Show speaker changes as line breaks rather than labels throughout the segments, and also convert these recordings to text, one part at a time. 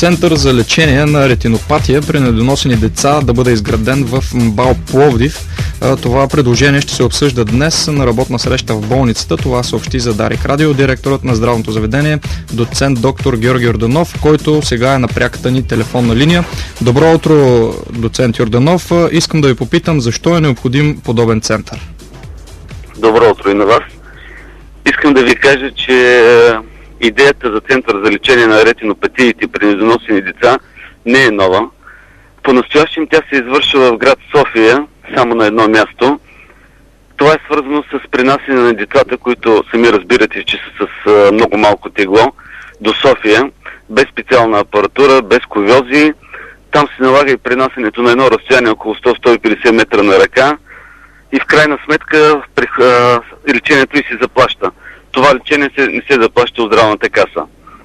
център за лечение на ретинопатия при недоносени деца да бъде изграден в МБАЛ Пловдив. Това предложение ще се обсъжда днес на работна среща в болницата. Това съобщи за Дарик Радио директорът на здравното заведение, доцент доктор Георги Йорданов, който сега е на пряката ни телефонна линия. Добро утро, доцент Йорданов. Искам да ви попитам защо е необходим подобен център.
Добро утро и на вас. Искам да ви кажа, че идеята за център за лечение на ретинопатиите при недоносени деца не е нова. По-настоящем тя се извършва в град София, само на едно място. Това е свързано с пренасене на децата, които сами разбирате, че са с много малко тегло, до София, без специална апаратура, без ковьози. Там се налага и пренасенето на едно разстояние около 100-150 метра на ръка и в крайна сметка лечението и се заплаща. Това лечение не се заплаща от здравната каса.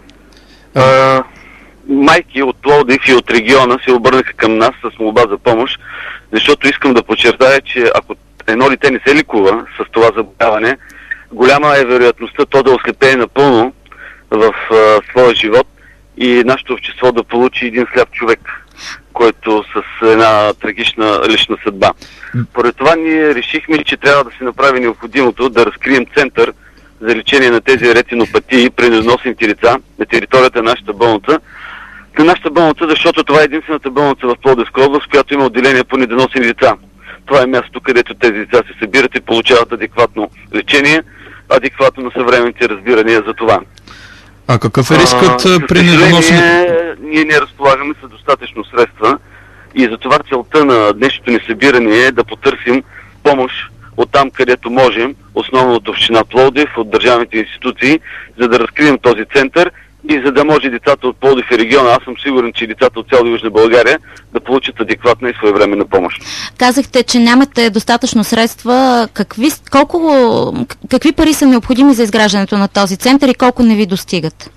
Майки от Пловдив и от региона се обърнаха към нас с молба за помощ, защото искам да подчертая, че ако едно дете не се лекува с това заболяване, голяма е вероятността то да ослепее напълно в своя живот и нашето общество да получи един сляп човек, който с една трагична лична съдба. Поради това ние решихме, че трябва да се направи необходимото да разкрием център за лечение на тези ретинопатии при недоносените деца на територията на нашата болница. На нашата болница, защото това е единствената болница в Пловдивска област, която има отделение по недоносени деца. Това е място, където тези деца се събират и получават адекватно лечение, адекватно на съвременните разбирания за това.
А какъв е рискът при недоносени?
Ние не разполагаме с достатъчно средства и затова целта на днешното ни събиране е да потърсим помощ от там, където можем, основно от община Пловдив, от държавните институции, за да разкрием този център и за да може децата от Пловдив и региона, аз съм сигурен, че децата от цяла Южна България да адекватна и своевременна помощ.
Казахте, че нямате достатъчно средства. Какви пари са необходими за изграждането на този център и колко не ви достигат?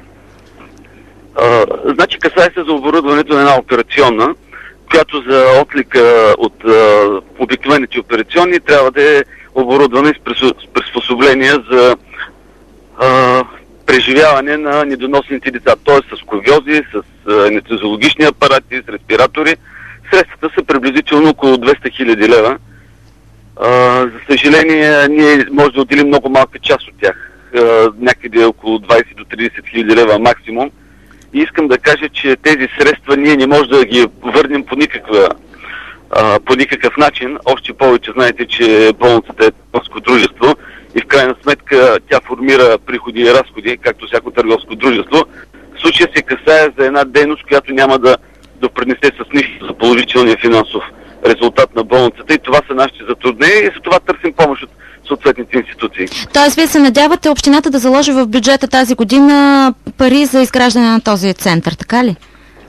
Значи касае се за оборудването на една операционна, която за отлика от обикновените операционни трябва да е оборудвана с приспособления за преживяване на недоносените деца, т.е. с ковьози, с анестезиологични апарати, с респиратори. Средствата са приблизително около 200 000 лева. За съжаление, ние може да отделим много малка част от тях, някъде около 20 до 30 000 лева максимум. И искам да кажа, че тези средства ние не можем да ги върнем по никакъв начин. Още повече знаете, че болницата е търговско дружество и в крайна сметка тя формира приходи и разходи, както всяко търговско дружество. В случая се касае за една дейност, която няма да допринесе с нищо за положителния финансов резултат на болницата и това са нашите затруднения и за това търсим помощ от съответните институции.
Тоест, вие се надявате общината да заложи в бюджета тази година пари за изграждане на този център, така ли?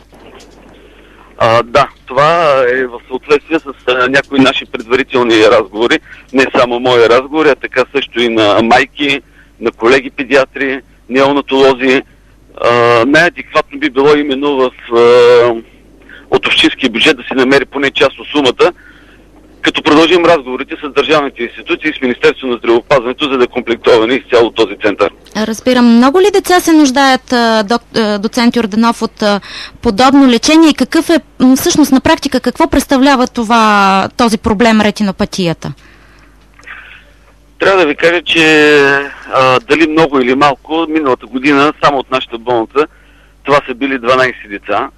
Да, това е в съответствие с някои наши предварителни разговори, не само мои разговори, а така също и на майки, на колеги педиатри, неонатолози. Най-адекватно би било именно от общинския бюджет да се намери поне част от сумата, като продължим разговорите с държавните институции и с Министерството на здравеопазването, за да комплектоване изцяло този център.
Разбирам. Много ли деца се нуждаят, доцент Йорданов, от подобно лечение и какъв е всъщност на практика, какво представлява този проблем ретинопатията?
Трябва да ви кажа, че дали много или малко, миналата година само от нашата болница това са били 12 деца.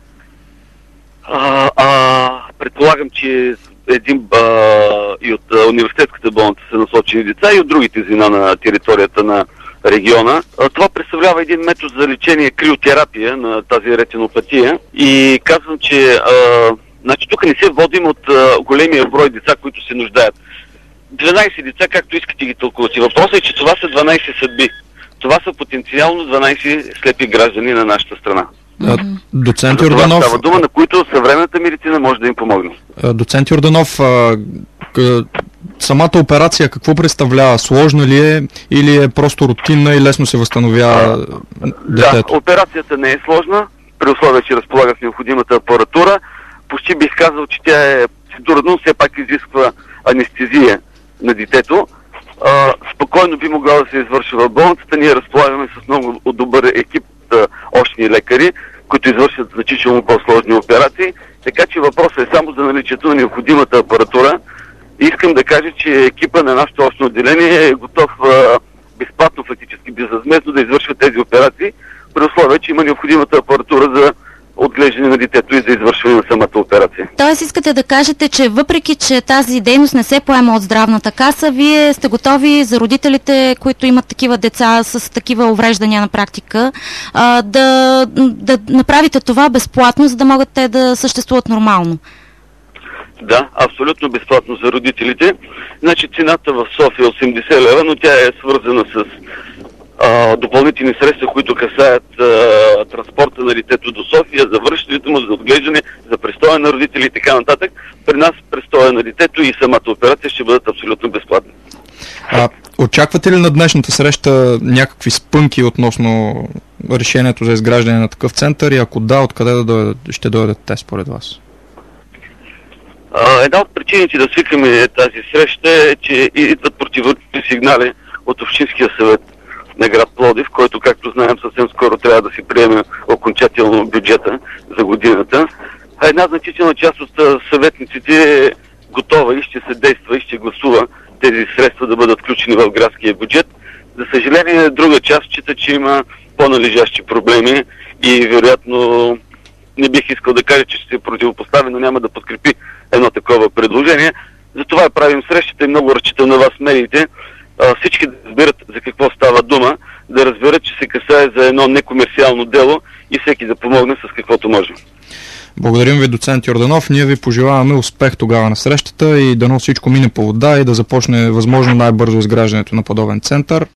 Предполагам, че и от университетската болница са насочени деца и от другите звена на територията на региона. Това представлява един метод за лечение криотерапия на тази ретинопатия и казвам, че тук не се водим от големия брой деца, които се нуждаят. 12 деца, както искате ги тълкувате. Въпросът е, че това са 12 съдби. Това са потенциално 12 слепи граждани на нашата страна.
Доцент Йорданов,
става дума, на които съвременната медицина може да им помогне.
Доцент Йорданов, самата операция какво представлява? Сложна ли е или е просто рутинна и лесно се възстановява детето?
Да, операцията не е сложна, при условие, че разполага с необходимата апаратура. Почти бих казал, че тя е трудно, все пак изисква анестезия на детето. Спокойно би могла да се извършва в болницата. Ние разполагаме с много добър екип очни лекари, които извършат значително по-сложни операции. Така че въпросът е само за наличието на необходимата апаратура. И искам да кажа, че екипа на нашето общо отделение е готов безплатно, фактически безвъзмездно да извършва тези операции, при условие, че има необходимата апаратура за отглеждане на детето и за извършване на самата операция.
Тоест искате да кажете, че въпреки, че тази дейност не се поема от здравната каса, вие сте готови за родителите, които имат такива деца с такива увреждания на практика, да направите това безплатно, за да могат те да съществуват нормално?
Да, абсолютно безплатно за родителите. Значи цената в София е 80 лева, но тя е свързана с допълнителни средства, които касаят транспорта на детето до София, за връщането му, за отглеждане, за престоя на родители и така нататък. При нас престоя на детето и самата операция ще бъдат абсолютно безплатни.
Очаквате ли на днешната среща някакви спънки относно решението за изграждане на такъв център и ако да, откъде ще дойдат те според вас?
Една от причините да свикаме тази среща е, че идват противоречиви сигнали от Общинския съвет на град Пловдив, който, както знаем, съвсем скоро трябва да си приеме окончателно бюджета за годината. Една значителна част от съветниците е готова и ще се действа и ще гласува тези средства да бъдат включени в градския бюджет. За съжаление, друга част счита, че има по-належащи проблеми и вероятно не бих искал да кажа, че ще се противопостави, но няма да подкрепи едно такова предложение. Затова правим срещата и много разчитам на вас, медиите, всички да разберат за какво става дума, да разберат, че се касае за едно некомерциално дело и всеки да помогне с каквото може.
Благодарим ви, доцент Йорданов. Ние ви пожелаваме успех тогава на срещата и дано всичко мине по вода и да започне възможно най-бързо изграждането на подобен център.